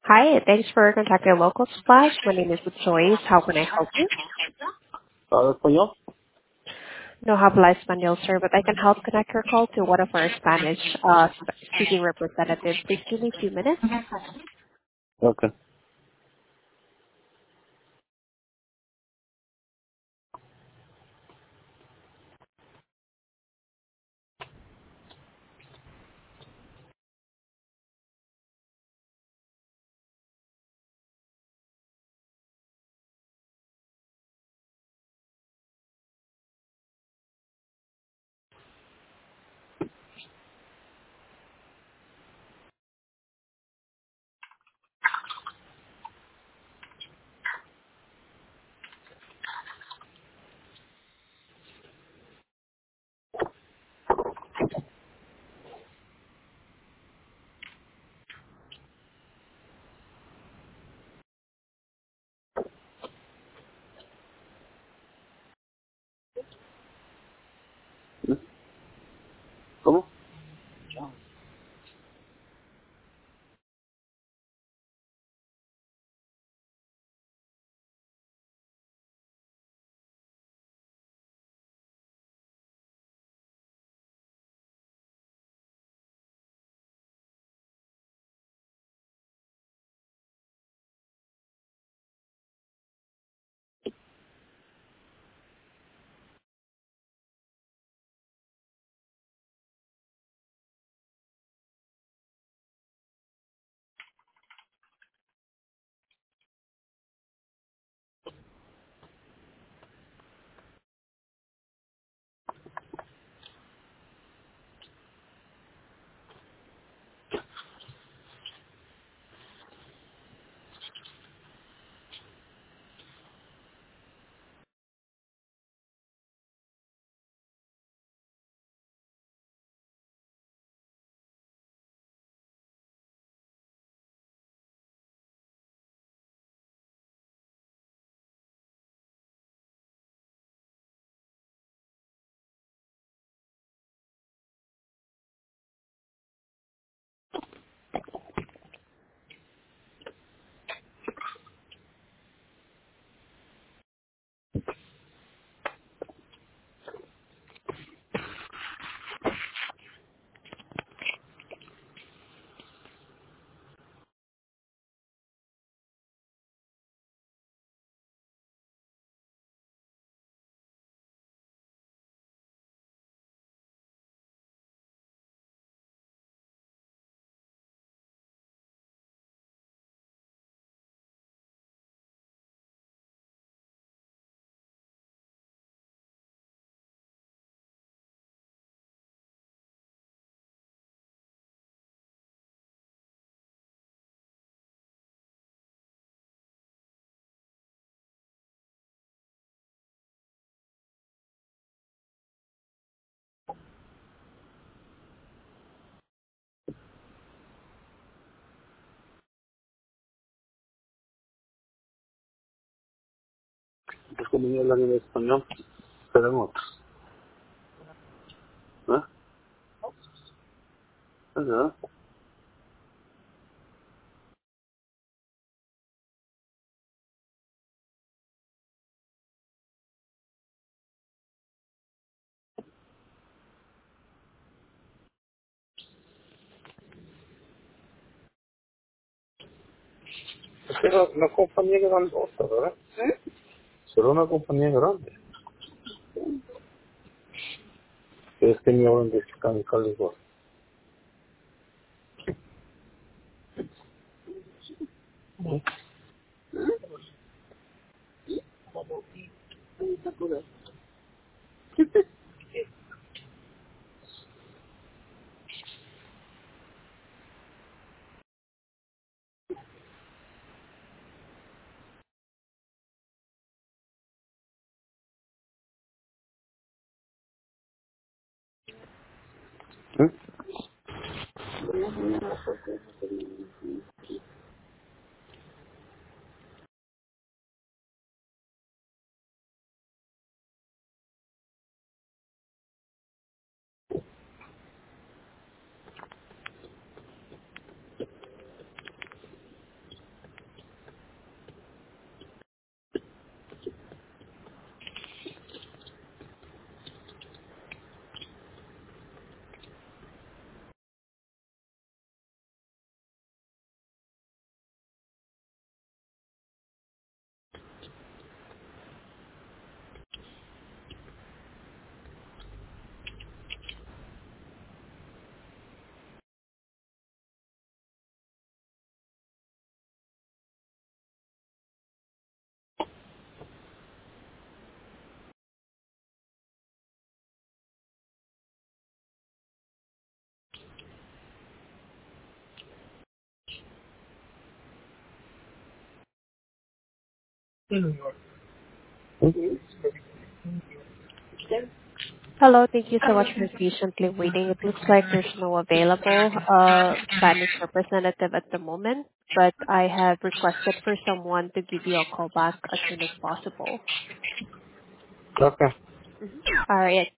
Hi, thanks for contacting Local Splash. My name is Joyce. How can I help you? ¿Habla español? No habla español, sir, but I can help connect your call to one of our Spanish speaking representatives. Please give me a few minutes. Ok. ¿Cómo? Pues como yo hablan en español, serán otros. ¿Eh? ¿Es verdad? Es que era una compañía grandota, ¿verdad? Será una compañía grande. Es que me hablan de California. ¿Eh? Hmm? Hello. Thank you so much for patiently waiting. It looks like there's no available Spanish representative at the moment, but I have requested for someone to give you a call back as soon as possible. Okay. Mhm. All right.